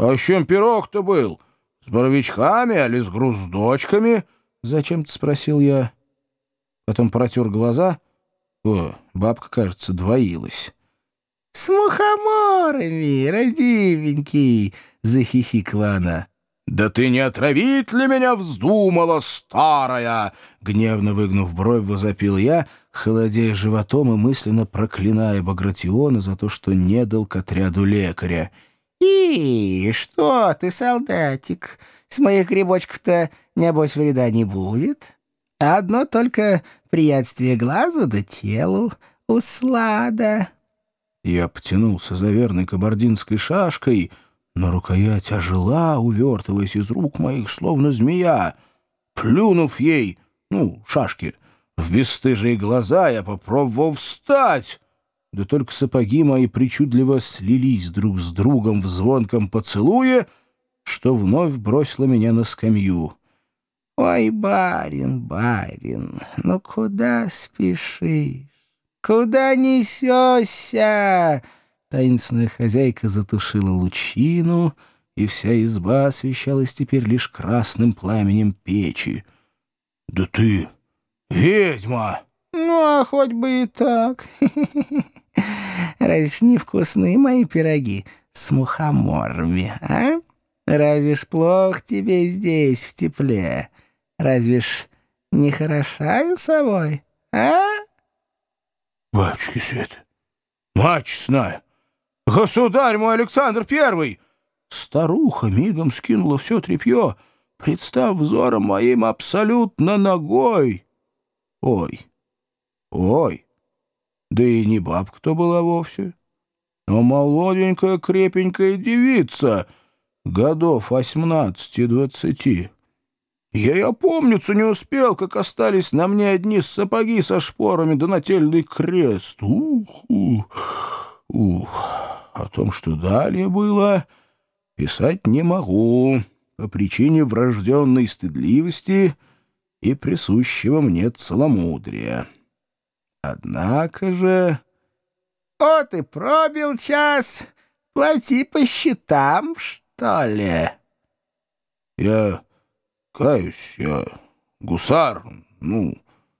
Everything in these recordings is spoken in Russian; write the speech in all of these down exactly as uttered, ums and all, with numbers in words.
А с чем пирог-то был? С боровичками или с груздочками? Зачем-то спросил я. Потом протер глаза. О, бабка, кажется, двоилась. — С мухоморами, родименький! — захихикала она. — Да ты не отравить ли меня вздумала, старая? Гневно выгнув бровь, возопил я, холодея животом и мысленно проклиная Багратиона за то, что не дал к отряду лекаря. — И что ты, солдатик, с моих грибочков-то, небось, вреда не будет? Одно только приятствие глазу да телу, услада. Я потянулся за верной кабардинской шашкой, но рукоять ожила, увертываясь из рук моих, словно змея. Плюнув ей, ну, шашки, в бесстыжие глаза, я попробовал встать. Да только сапоги мои причудливо слились друг с другом в звонком поцелуе, что вновь бросило меня на скамью. «Ой, барин, барин, ну куда спешишь? Куда несешься?» Таинственная хозяйка затушила лучину, и вся изба освещалась теперь лишь красным пламенем печи. «Да ты ведьма!» «Ну, а хоть бы и так. Разве ж невкусные мои пироги с мухоморами, а? Разве ж плохо тебе здесь, в тепле? Разве ж не хороша я собой, а?» «Батюшки Свет, мать честная, государь мой Александр Первый!» Старуха мигом скинула все тряпье, представ взором моим абсолютно нагой. Ой, ой, да и не бабка-то была вовсе, а молоденькая крепенькая девица, годов восемнадцати-двадцати. Я и опомниться не успел, как остались на мне одни сапоги со шпорами да нательный крест. Ух, ух, ух. О том, что далее было, писать не могу по причине врожденной стыдливости и присущего мне целомудрия. Однако же... «Вот и пробил час. Плати по счетам, что ли?» Я... Каюсь, я гусар, ну,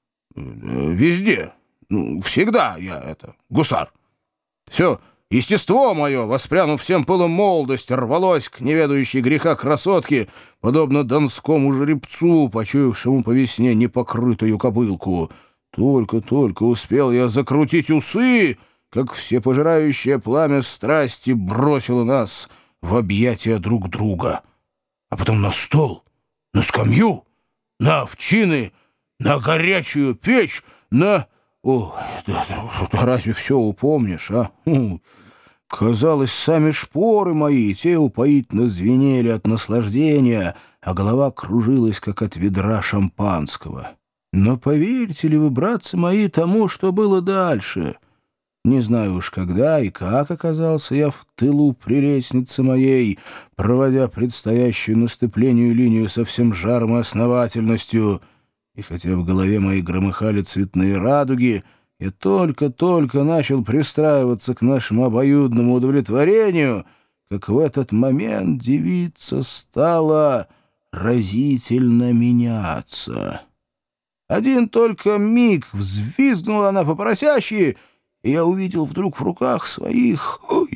везде, ну, всегда я это, гусар. Все естество мое, воспрянув всем пылом молодости, рвалось к неведающей греха красотке, подобно донскому жеребцу, почуявшему по весне непокрытую кобылку. Только-только успел я закрутить усы, как всепожирающее пламя страсти бросило нас в объятия друг друга, а потом на стол, на скамью, на овчины, на горячую печь, на... О, да, да, да разве все упомнишь, а? Хм. Казалось, сами шпоры мои, те упоительно звенели от наслаждения, а голова кружилась, как от ведра шампанского. Но поверите ли вы, братцы мои, тому, что было дальше? Не знаю уж когда и как оказался я в тылу прелестницы моей, проводя предстоящую наступлению линию со всем жаром и основательностью. И хотя в голове моей громыхали цветные радуги, я только-только начал пристраиваться к нашему обоюдному удовлетворению, как в этот момент девица стала разительно меняться. Один только миг взвизгнула она по-поросячьи, и я увидел вдруг в руках своих, ой,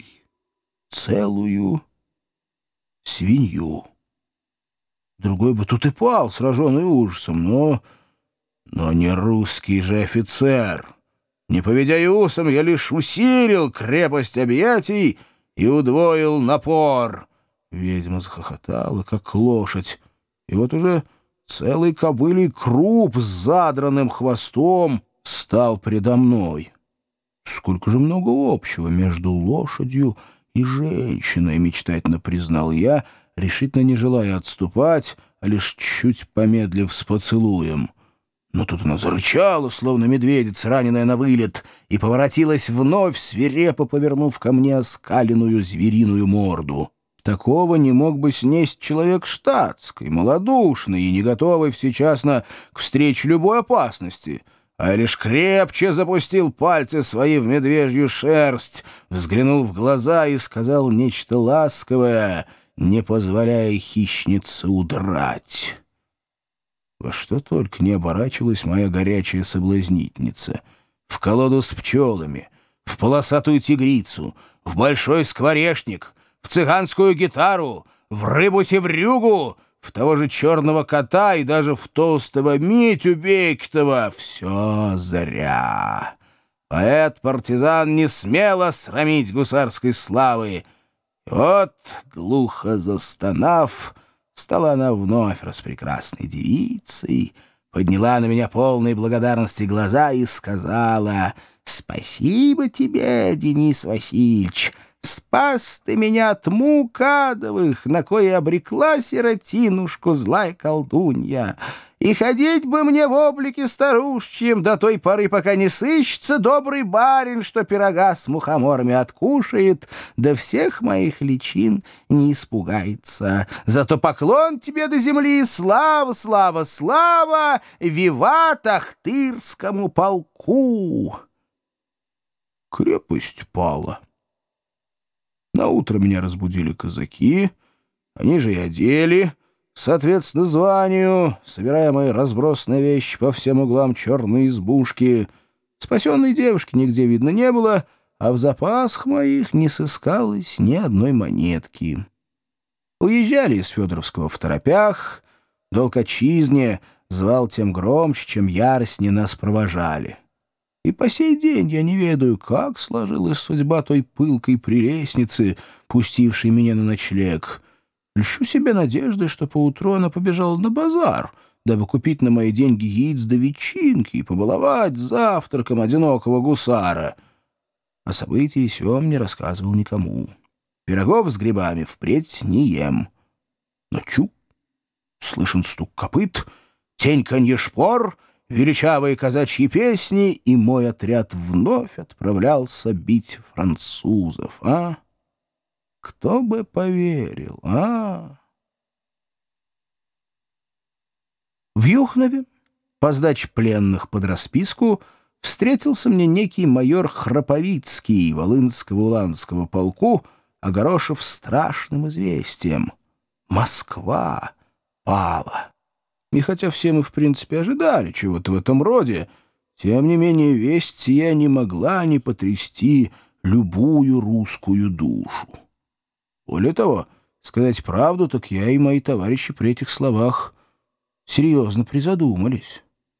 целую свинью. Другой бы тут и пал, сраженный ужасом, но... но не русский же офицер. Не поведя и усом, я лишь усилил крепость объятий и удвоил напор. Ведьма захохотала, как лошадь, и вот уже целый кобылий круп с задранным хвостом стал предо мной. Сколько же много общего между лошадью и женщиной, мечтательно признал я, решительно не желая отступать, а лишь чуть помедлив с поцелуем. Но тут она зарычала, словно медведица, раненая на вылет, и поворотилась вновь, свирепо повернув ко мне оскаленную звериную морду. Такого не мог бы снесть человек штатский, малодушный и не готовый всечасно к встрече любой опасности, а лишь крепче запустил пальцы свои в медвежью шерсть, взглянул в глаза и сказал нечто ласковое, не позволяя хищнице удрать. Во что только не оборачивалась моя горячая соблазнительница. В колоду с пчелами, в полосатую тигрицу, в большой скворечник, в цыганскую гитару, в рыбу-севрюгу, в того же черного кота и даже в толстого Митю Бекетова. Все зря. Поэт-партизан не смело срамить гусарской славы. И вот, глухо застонав, стала она вновь распрекрасной девицей, подняла на меня полные благодарности глаза и сказала: «Спасибо тебе, Денис Васильевич, спас ты меня от мук адовых, на кое обрекла сиротинушку злая колдунья. И ходить бы мне в облике старушечьем до той поры, пока не сыщется добрый барин, что пирога с мухоморами откушает, да всех моих личин не испугается. Зато поклон тебе до земли, слава, слава, слава, виват Ахтырскому полку!» Крепость пала. Наутро меня разбудили казаки, они же и одели, соответственно званию, собирая мои разбросанные вещи по всем углам черной избушки. Спасенной девушки нигде видно не было, а в запасах моих не сыскалось ни одной монетки. Уезжали из Федоровского в торопях, долг отчизне звал тем громче, чем яростнее нас провожали. И по сей день я не ведаю, как сложилась судьба той пылкой прелестницы, пустившей меня на ночлег. Льщу себе надеждой, что поутру она побежала на базар, дабы купить на мои деньги яиц да ветчинки и побаловать завтраком одинокого гусара. О событии сём не рассказывал никому. Пирогов с грибами впредь не ем. Но чу! Слышен стук копыт, теньканье шпор, величавые казачьи песни, и мой отряд вновь отправлялся бить французов, а? Кто бы поверил, а? В Юхнове, по сдаче пленных под расписку, встретился мне некий майор Храповицкий Волынского уланского полку, огорошив страшным известием. Москва пала. И хотя все мы, в принципе, ожидали чего-то в этом роде, тем не менее весть сия не могла не потрясти любую русскую душу. Более того, сказать правду, так я и мои товарищи при этих словах серьезно призадумались.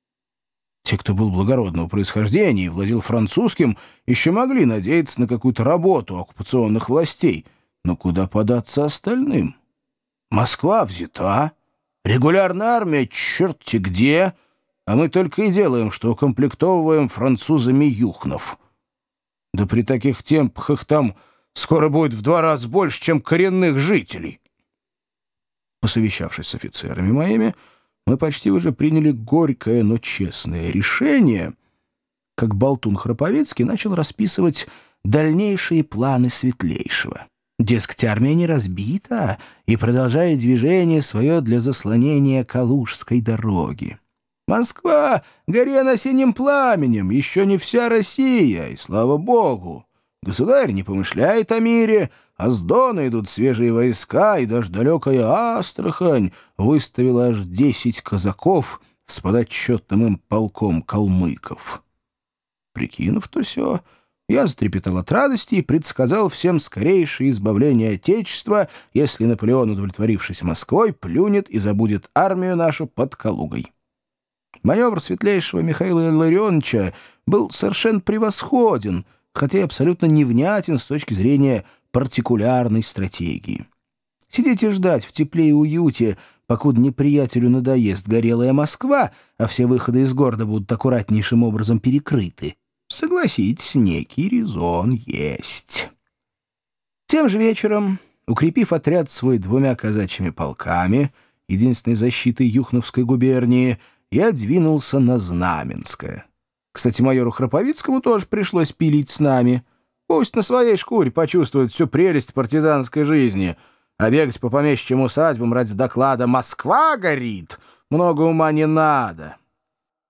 Те, кто был благородного происхождения и владел французским, еще могли надеяться на какую-то работу оккупационных властей, но куда податься остальным? Москва взята, регулярная армия черти где, а мы только и делаем, что укомплектовываем французами юхнов. Да при таких темпах их там скоро будет в два раза больше, чем коренных жителей. Посовещавшись с офицерами моими, мы почти уже приняли горькое, но честное решение, как болтун Храповицкий начал расписывать дальнейшие планы Светлейшего. Дескать, армия не разбита и продолжает движение свое для заслонения Калужской дороги. Москва горена синим пламенем, еще не вся Россия, и слава богу. Государь не помышляет о мире, а с Дона идут свежие войска, и даже далекая Астрахань выставила аж десять казаков с подотчетным им полком калмыков. Прикинув то сё, я затрепетал от радости и предсказал всем скорейшее избавление Отечества, если Наполеон, удовлетворившись Москвой, плюнет и забудет армию нашу под Калугой. Маневр светлейшего Михаила Илларионовича был совершенно превосходен, хотя и абсолютно невнятен с точки зрения партикулярной стратегии. Сидеть и ждать в тепле и уюте, покуда неприятелю надоест горелая Москва, а все выходы из города будут аккуратнейшим образом перекрыты, согласитесь, некий резон есть. Тем же вечером, укрепив отряд свой двумя казачьими полками, единственной защитой Юхновской губернии, я двинулся на Знаменское. Кстати, майору Храповицкому тоже пришлось пилить с нами. Пусть на своей шкуре почувствует всю прелесть партизанской жизни, а бегать по помещичьим усадьбам ради доклада «Москва горит» много ума не надо.